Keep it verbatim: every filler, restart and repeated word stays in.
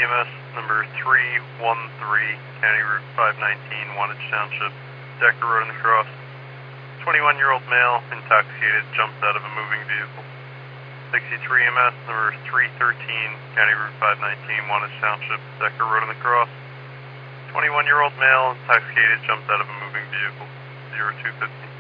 E M S, number three one three, County Route five nineteen, Wantage Township, Decker Road in the Cross. twenty-one-year-old male, intoxicated, jumped out of a moving vehicle. sixty-three E M S, number three thirteen, County Route five nineteen, Wantage Township, Decker Road in the Cross. twenty-one-year-old male, intoxicated, jumped out of a moving vehicle. zero two fifty.